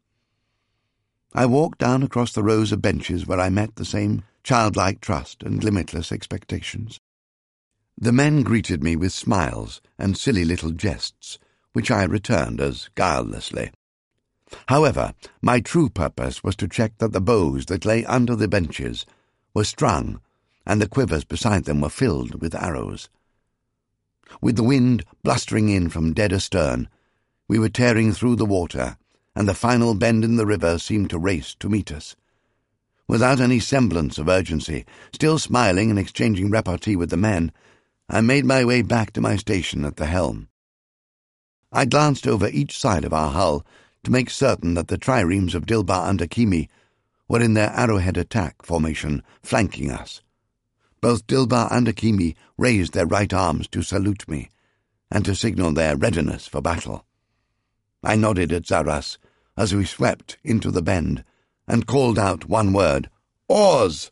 I walked down across the rows of benches where I met the same childlike trust and limitless expectations. The men greeted me with smiles and silly little jests, which I returned as guilelessly. However, my true purpose was to check that the bows that lay under the benches were strung and the quivers beside them were filled with arrows. With the wind blustering in from dead astern, we were tearing through the water, and the final bend in the river seemed to race to meet us. Without any semblance of urgency, still smiling and exchanging repartee with the men, I made my way back to my station at the helm. I glanced over each side of our hull to make certain that the triremes of Dilbar and Akimi were in their arrowhead attack formation, flanking us. Both Dilbar and Akimi raised their right arms to salute me, and to signal their readiness for battle. I nodded at Zaras as we swept into the bend, and called out one word, "Oars!"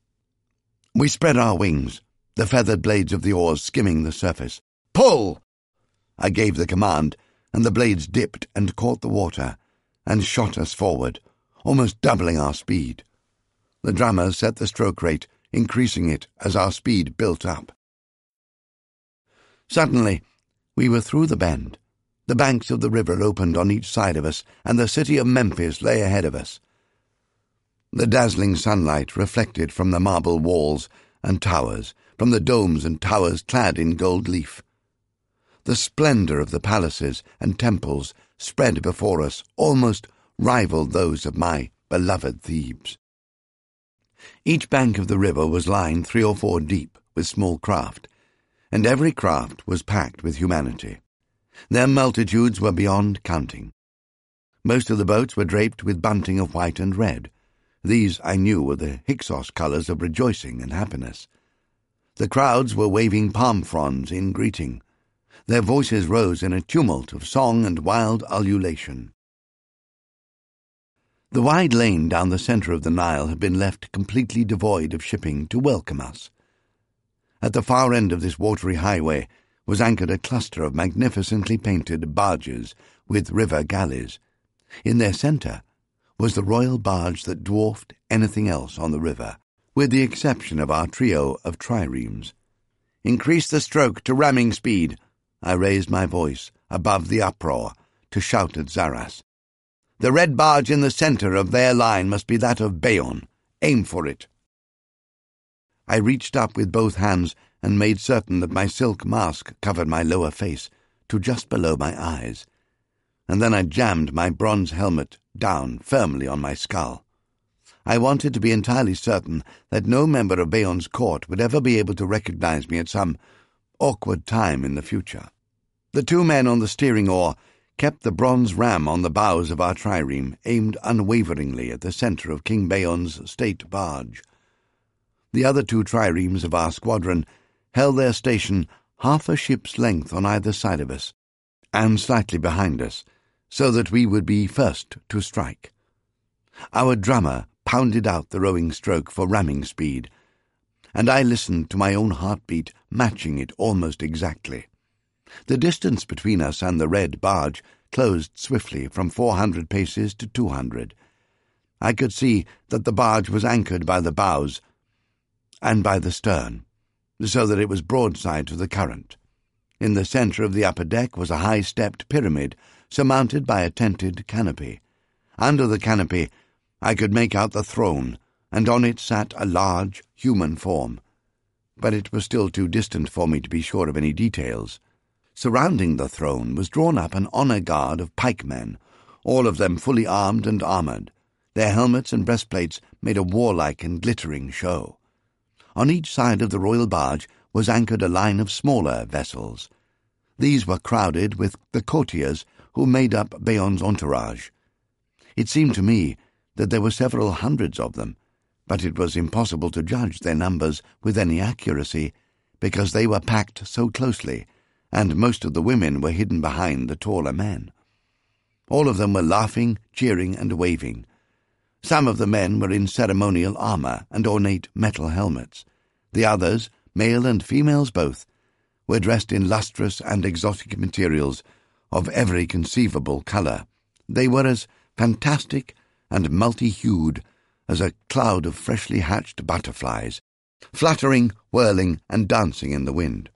We spread our wings, the feathered blades of the oars skimming the surface. "Pull!" I gave the command, and the blades dipped and caught the water, and shot us forward, almost doubling our speed. The drummers set the stroke rate, increasing it as our speed built up. Suddenly, we were through the bend. The banks of the river opened on each side of us, and the city of Memphis lay ahead of us. The dazzling sunlight reflected from the marble walls and towers, from the domes and towers clad in gold leaf. The splendor of the palaces and temples spread before us almost rivaled those of my beloved Thebes. Each bank of the river was lined 3 or 4 deep with small craft, and every craft was packed with humanity. Their multitudes were beyond counting. Most of the boats were draped with bunting of white and red. These, I knew, were the Hyksos colors of rejoicing and happiness. The crowds were waving palm fronds in greeting. Their voices rose in a tumult of song and wild ululation. The wide lane down the center of the Nile had been left completely devoid of shipping to welcome us. At the far end of this watery highway was anchored a cluster of magnificently painted barges with river galleys. In their center was the royal barge that dwarfed anything else on the river, with the exception of our trio of triremes. "Increase the stroke to ramming speed," I raised my voice above the uproar to shout at Zaras. "The red barge in the center of their line must be that of Bayon. Aim for it." I reached up with both hands and made certain that my silk mask covered my lower face to just below my eyes, and then I jammed my bronze helmet down firmly on my skull. I wanted to be entirely certain that no member of Bayon's court would ever be able to recognize me at some awkward time in the future. The 2 men on the steering oar kept the bronze ram on the bows of our trireme aimed unwaveringly at the center of King Bayon's state barge. The other 2 triremes of our squadron held their station half a ship's length on either side of us, and slightly behind us, so that we would be first to strike. Our drummer pounded out the rowing stroke for ramming speed, and I listened to my own heartbeat matching it almost exactly. The distance between us and the red barge closed swiftly from 400 paces to 200, I could see that the barge was anchored by the bows and by the stern, so that it was broadside to the current. In the centre of the upper deck was a high-stepped pyramid surmounted by a tented canopy. Under the canopy I could make out the throne, and on it sat a large human form, but it was still too distant for me to be sure of any details. Surrounding the throne was drawn up an honour guard of pikemen, all of them fully armed and armoured. Their helmets and breastplates made a warlike and glittering show. On each side of the royal barge was anchored a line of smaller vessels. These were crowded with the courtiers who made up Beon's entourage. It seemed to me that there were several hundreds of them, but it was impossible to judge their numbers with any accuracy, because they were packed so closely, and most of the women were hidden behind the taller men. All of them were laughing, cheering, and waving. Some of the men were in ceremonial armour and ornate metal helmets. The others, male and females both, were dressed in lustrous and exotic materials of every conceivable colour. They were as fantastic and multi-hued as a cloud of freshly hatched butterflies, fluttering, whirling, and dancing in the wind.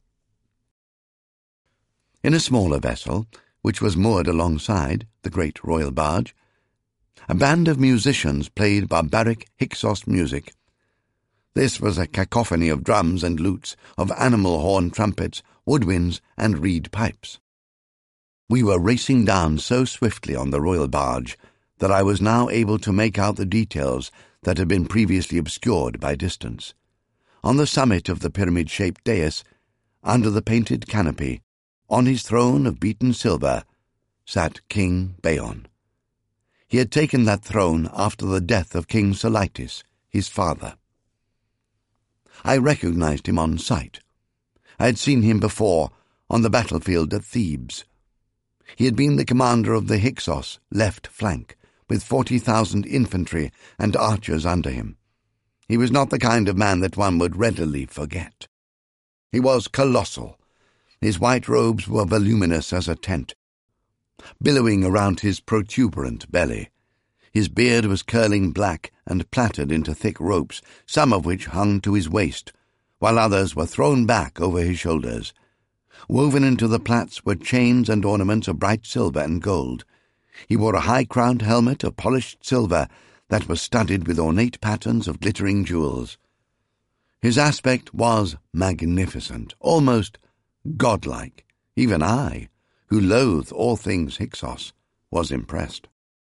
In a smaller vessel, which was moored alongside the great royal barge, a band of musicians played barbaric Hyksos music. This was a cacophony of drums and lutes, of animal horn trumpets, woodwinds, and reed pipes. We were racing down so swiftly on the royal barge that I was now able to make out the details that had been previously obscured by distance. On the summit of the pyramid-shaped dais, under the painted canopy, on his throne of beaten silver, sat King Beon. He had taken that throne after the death of King Solitis, his father. I recognized him on sight. I had seen him before on the battlefield at Thebes. He had been the commander of the Hyksos left flank, with 40,000 infantry and archers under him. He was not the kind of man that one would readily forget. He was colossal. His white robes were voluminous as a tent, billowing around his protuberant belly. His beard was curling black and plaited into thick ropes, some of which hung to his waist, while others were thrown back over his shoulders. Woven into the plaits were chains and ornaments of bright silver and gold. He wore a high-crowned helmet of polished silver that was studded with ornate patterns of glittering jewels. His aspect was magnificent, almost godlike. Even I, who loathed all things Hyksos, was impressed.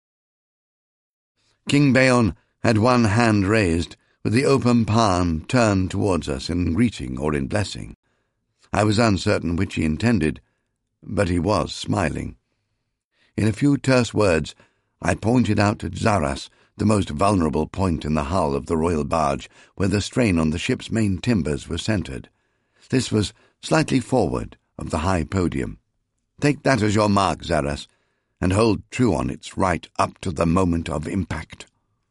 King Beon had one hand raised, with the open palm turned towards us in greeting or in blessing. I was uncertain which he intended, but he was smiling. In a few terse words, I pointed out to Zaras the most vulnerable point in the hull of the royal barge, where the strain on the ship's main timbers was centred. This was slightly forward of the high podium. Take that as your mark, Zaras, and hold true on its right up to the moment of impact.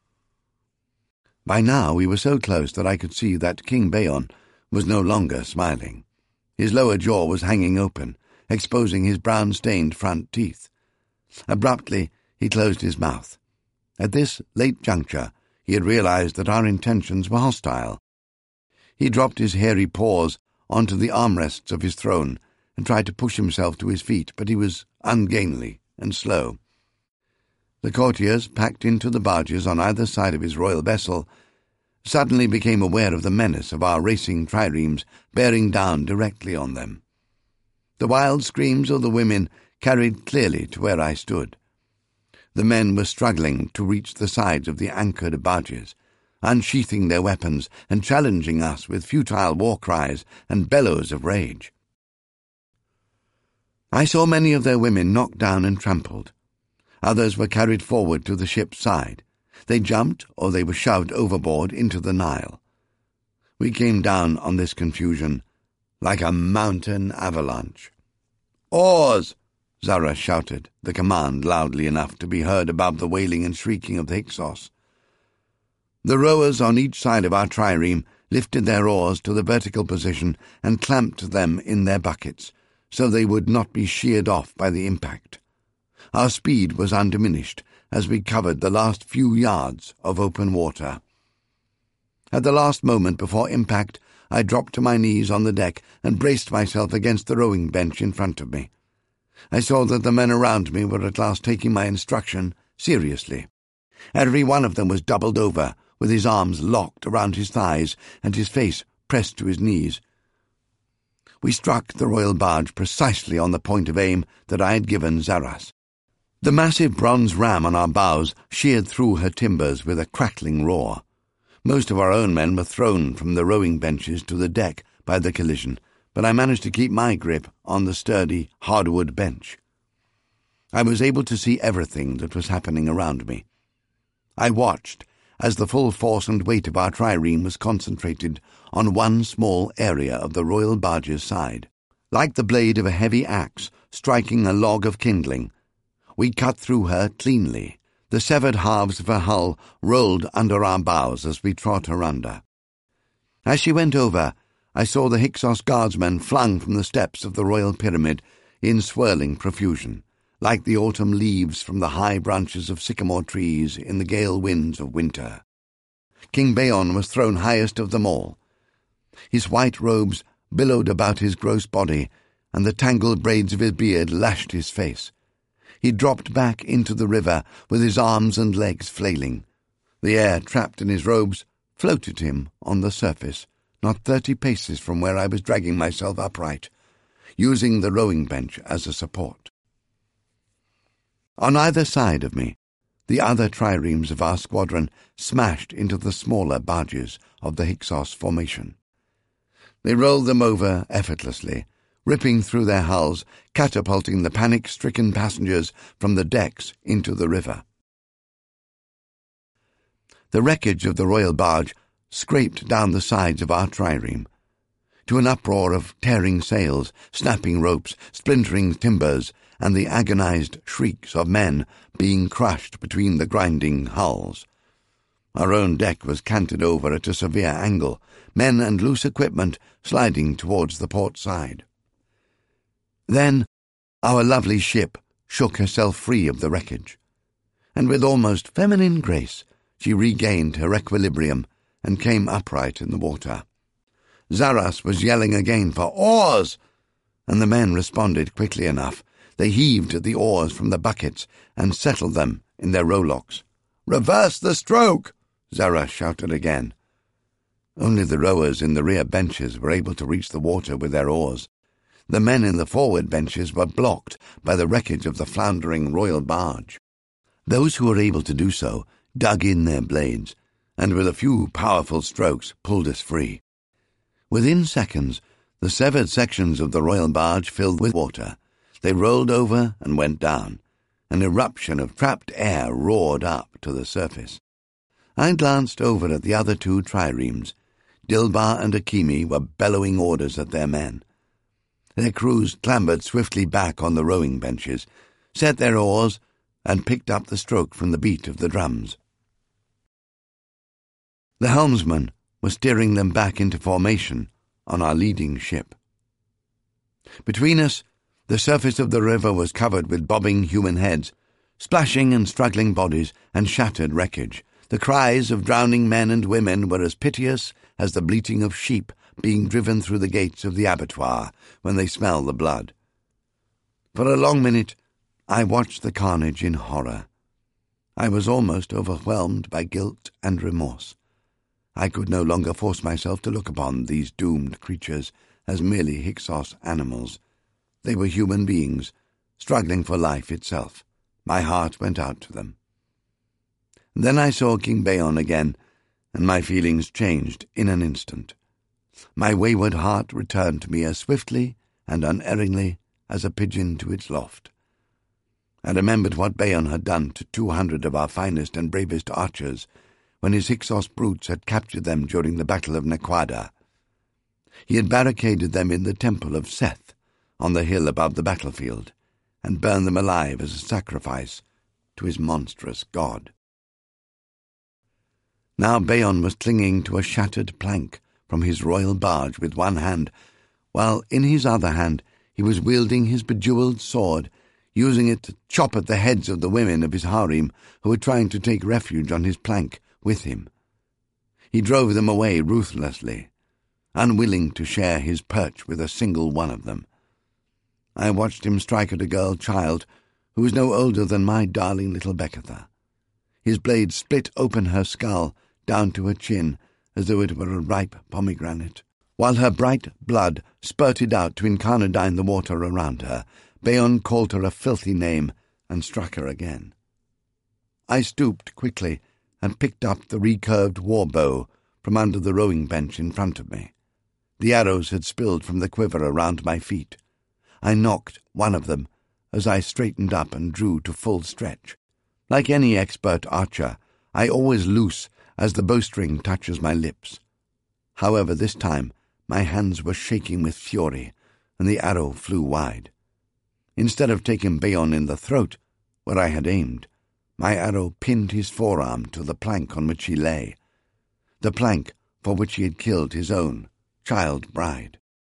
By now we were so close that I could see that King Beon was no longer smiling. His lower jaw was hanging open, exposing his brown-stained front teeth. Abruptly he closed his mouth. At this late juncture he had realized that our intentions were hostile. He dropped his hairy paws onto the armrests of his throne and tried to push himself to his feet, but he was ungainly and slow. The courtiers, packed into the barges on either side of his royal vessel, suddenly became aware of the menace of our racing triremes bearing down directly on them. The wild screams of the women carried clearly to where I stood. The men were struggling to reach the sides of the anchored barges, unsheathing their weapons and challenging us with futile war cries and bellows of rage. I saw many of their women knocked down and trampled. Others were carried forward to the ship's side. They jumped, or they were shoved overboard into the Nile. We came down on this confusion like a mountain avalanche. "Oars!" Zara shouted, the command loudly enough to be heard above the wailing and shrieking of the Hyksos. The rowers on each side of our trireme lifted their oars to the vertical position and clamped them in their buckets, so they would not be sheared off by the impact. Our speed was undiminished, as we covered the last few yards of open water. At the last moment before impact, I dropped to my knees on the deck and braced myself against the rowing bench in front of me. I saw that the men around me were at last taking my instruction seriously. Every one of them was doubled over, with his arms locked around his thighs and his face pressed to his knees. We struck the royal barge precisely on the point of aim that I had given Zaras. The massive bronze ram on our bows sheared through her timbers with a crackling roar. Most of our own men were thrown from the rowing benches to the deck by the collision, but I managed to keep my grip on the sturdy hardwood bench. I was able to see everything that was happening around me. I watched as the full force and weight of our trireme was concentrated on one small area of the royal barge's side. Like the blade of a heavy axe striking a log of kindling, we cut through her cleanly. The severed halves of her hull rolled under our bows as we trod her under. As she went over, I saw the Hyksos guardsmen flung from the steps of the royal pyramid in swirling profusion, like the autumn leaves from the high branches of sycamore trees in the gale winds of winter. King Bayon was thrown highest of them all. His white robes billowed about his gross body, and the tangled braids of his beard lashed his face. He dropped back into the river with his arms and legs flailing. The air, trapped in his robes, floated him on the surface, not 30 paces from where I was dragging myself upright, using the rowing bench as a support. On either side of me, the other triremes of our squadron smashed into the smaller barges of the Hyksos formation. They rolled them over effortlessly, ripping through their hulls, catapulting the panic-stricken passengers from the decks into the river. The wreckage of the royal barge scraped down the sides of our trireme. To an uproar of tearing sails, snapping ropes, splintering timbers, and the agonized shrieks of men being crushed between the grinding hulls. Our own deck was canted over at a severe angle, men and loose equipment sliding towards the port side. Then our lovely ship shook herself free of the wreckage, and with almost feminine grace she regained her equilibrium and came upright in the water. Zaras was yelling again for oars, and the men responded quickly enough. They heaved the oars from the buckets and settled them in their rowlocks. "Reverse the stroke!" Zaras shouted again. Only the rowers in the rear benches were able to reach the water with their oars. The men in the forward benches were blocked by the wreckage of the floundering royal barge. Those who were able to do so dug in their blades, and with a few powerful strokes pulled us free. Within seconds, the severed sections of the royal barge filled with water. They rolled over and went down. An eruption of trapped air roared up to the surface. I glanced over at the other two triremes. Dilbar and Akimi were bellowing orders at their men. Their crews clambered swiftly back on the rowing benches, set their oars, and picked up the stroke from the beat of the drums. The helmsman was steering them back into formation on our leading ship. Between us, the surface of the river was covered with bobbing human heads, splashing and struggling bodies, and shattered wreckage. The cries of drowning men and women were as piteous as the bleating of sheep being driven through the gates of the abattoir when they smell the blood. For a long minute, I watched the carnage in horror. I was almost overwhelmed by guilt and remorse. I could no longer force myself to look upon these doomed creatures as merely Hyksos animals. They were human beings, struggling for life itself. My heart went out to them. Then I saw King Bayon again, and my feelings changed in an instant. My wayward heart returned to me as swiftly and unerringly as a pigeon to its loft. I remembered what Bayon had done to 200 of our finest and bravest archers when his Hyksos brutes had captured them during the Battle of Nequada. He had barricaded them in the temple of Seth on the hill above the battlefield and burned them alive as a sacrifice to his monstrous god. Now Bayon was clinging to a shattered plank from his royal barge with one hand, while in his other hand he was wielding his bejewelled sword, using it to chop at the heads of the women of his harem who were trying to take refuge on his plank with him. He drove them away ruthlessly, unwilling to share his perch with a single one of them. I watched him strike at a girl child who was no older than my darling little Beketha. His blade split open her skull down to her chin as though it were a ripe pomegranate. While her bright blood spurted out to incarnadine the water around her, Beon called her a filthy name and struck her again. I stooped quickly and picked up the recurved war bow from under the rowing bench in front of me. The arrows had spilled from the quiver around my feet. I nocked one of them as I straightened up and drew to full stretch. Like any expert archer, I always loose as the bowstring touches my lips. However, this time my hands were shaking with fury, and the arrow flew wide. Instead of taking Beon in the throat, where I had aimed, my arrow pinned his forearm to the plank on which he lay, the plank for which he had killed his own child bride.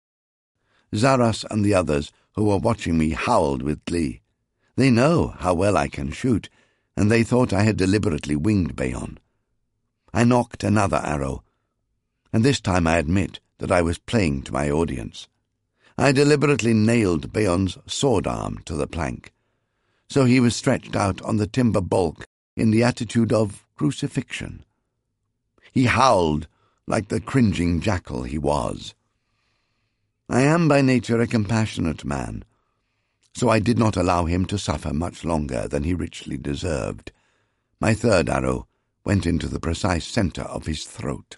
Zaras and the others who were watching me howled with glee. They know how well I can shoot, and they thought I had deliberately winged Beon. I nocked another arrow, and this time I admit that I was playing to my audience. I deliberately nailed Beon's sword arm to the plank, so he was stretched out on the timber bulk in the attitude of crucifixion. He howled like the cringing jackal he was. I am by nature a compassionate man, so I did not allow him to suffer much longer than he richly deserved. My third arrow went into the precise centre of his throat.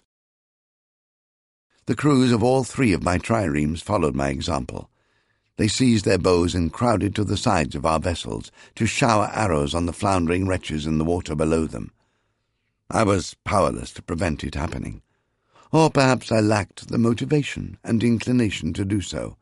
The crews of all three of my triremes followed my example. They seized their bows and crowded to the sides of our vessels to shower arrows on the floundering wretches in the water below them. I was powerless to prevent it happening, or perhaps I lacked the motivation and inclination to do so.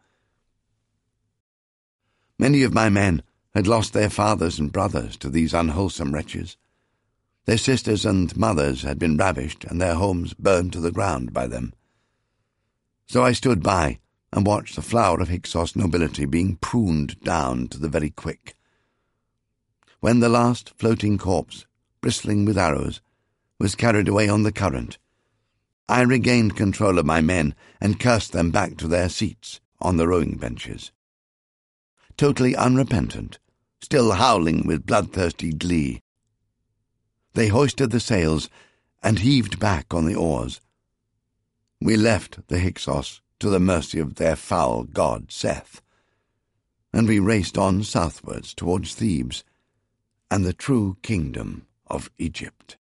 Many of my men had lost their fathers and brothers to these unwholesome wretches. Their sisters and mothers had been ravished and their homes burned to the ground by them. So I stood by and watched the flower of Hyksos nobility being pruned down to the very quick. When the last floating corpse, bristling with arrows, was carried away on the current, I regained control of my men and cursed them back to their seats on the rowing benches. Totally unrepentant, still howling with bloodthirsty glee, they hoisted the sails and heaved back on the oars. We left the Hyksos to the mercy of their foul god Seth, and we raced on southwards towards Thebes and the true kingdom of Egypt.